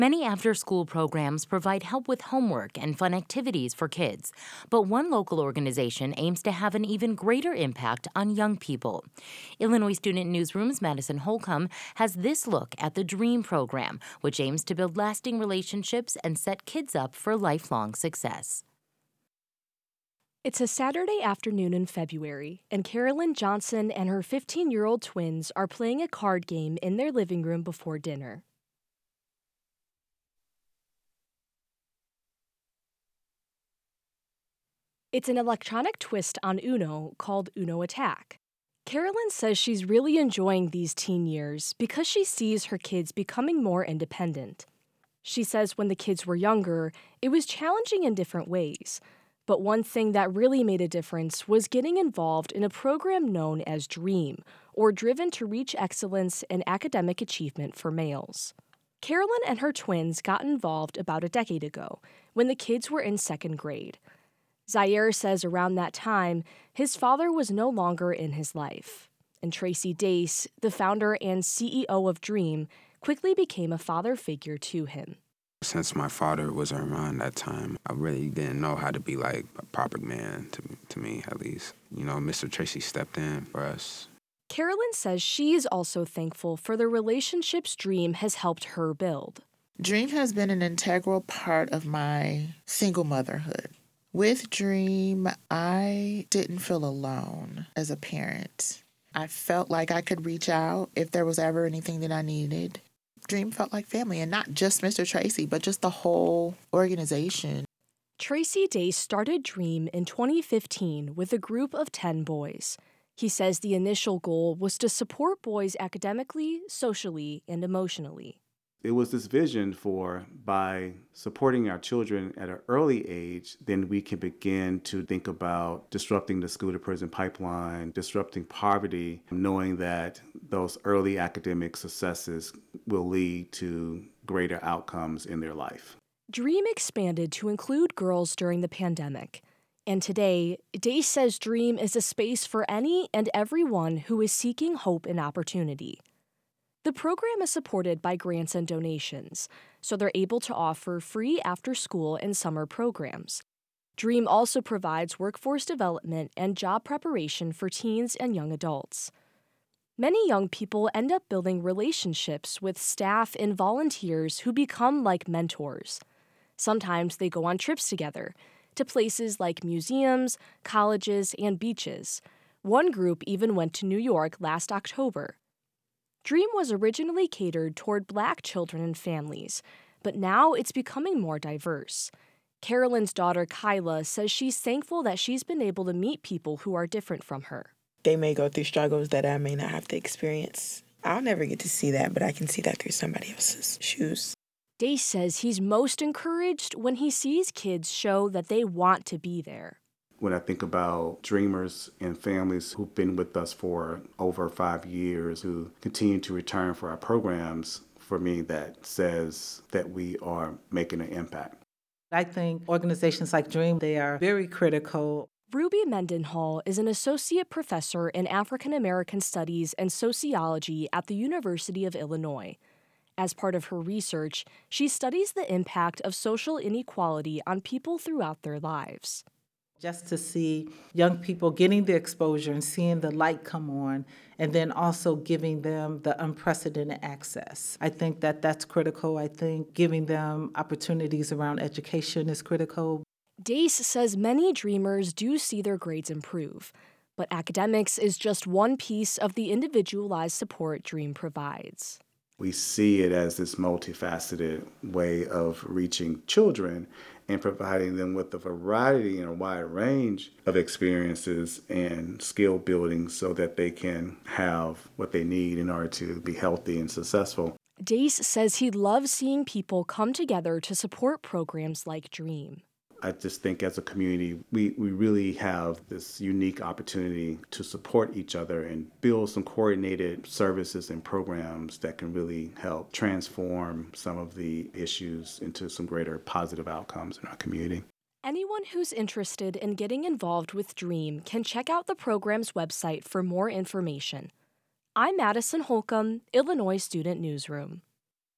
Many after-school programs provide help with homework and fun activities for kids, but one local organization aims to have an even greater impact on young people. Illinois Student Newsroom's Madison Holcomb has this look at the DREAM program, which aims to build lasting relationships and set kids up for lifelong success. It's a Saturday afternoon in February, and Carolyn Johnson and her 15-year-old twins are playing a card game in their living room before dinner. It's an electronic twist on Uno called Uno Attack. Carolyn says she's really enjoying these teen years because she sees her kids becoming more independent. She says when the kids were younger, it was challenging in different ways. But one thing that really made a difference was getting involved in a program known as DREAM, or Driven to Reach Excellence in Academic Achievement for Males. Carolyn and her twins got involved about a decade ago, when the kids were in second grade. Zaire says around that time, his father was no longer in his life. And Tracy Dace, the founder and CEO of DREAM, quickly became a father figure to him. Since my father wasn't around that time, I really didn't know how to be like a proper man, to me at least. You know, Mr. Tracy stepped in for us. Carolyn says she is also thankful for the relationships DREAM has helped her build. DREAM has been an integral part of my single motherhood. With DREAM, I didn't feel alone as a parent. I felt like I could reach out if there was ever anything that I needed. DREAM felt like family, and not just Mr. Tracy, but just the whole organization. Tracy Dace started DREAM in 2015 with a group of 10 boys. He says the initial goal was to support boys academically, socially, and emotionally. It was this vision for, by supporting our children at an early age, then we can begin to think about disrupting the school-to-prison pipeline, disrupting poverty, knowing that those early academic successes will lead to greater outcomes in their life. DREAM expanded to include girls during the pandemic. And today, Dace says DREAM is a space for any and everyone who is seeking hope and opportunity. The program is supported by grants and donations, so they're able to offer free after-school and summer programs. DREAM also provides workforce development and job preparation for teens and young adults. Many young people end up building relationships with staff and volunteers who become like mentors. Sometimes they go on trips together, to places like museums, colleges, and beaches. One group even went to New York last October. DREAM was originally catered toward Black children and families, but now it's becoming more diverse. Carolyn's daughter, Kyla, says she's thankful that she's been able to meet people who are different from her. They may go through struggles that I may not have to experience. I'll never get to see that, but I can see that through somebody else's shoes. Dace says he's most encouraged when he sees kids show that they want to be there. When I think about dreamers and families who've been with us for over 5 years, who continue to return for our programs, for me that says that we are making an impact. I think organizations like DREAM, they are very critical. Ruby Mendenhall is an associate professor in African American Studies and Sociology at the University of Illinois. As part of her research, she studies the impact of social inequality on people throughout their lives. Just to see young people getting the exposure and seeing the light come on, and then also giving them the unprecedented access. I think that that's critical. I think giving them opportunities around education is critical. Dace says many dreamers do see their grades improve, but academics is just one piece of the individualized support DREAM provides. We see it as this multifaceted way of reaching children and providing them with a variety and a wide range of experiences and skill building so that they can have what they need in order to be healthy and successful. Dace says he loves seeing people come together to support programs like DREAM. I just think as a community, we really have this unique opportunity to support each other and build some coordinated services and programs that can really help transform some of the issues into some greater positive outcomes in our community. Anyone who's interested in getting involved with DREAM can check out the program's website for more information. I'm Madison Holcomb, Illinois Student Newsroom.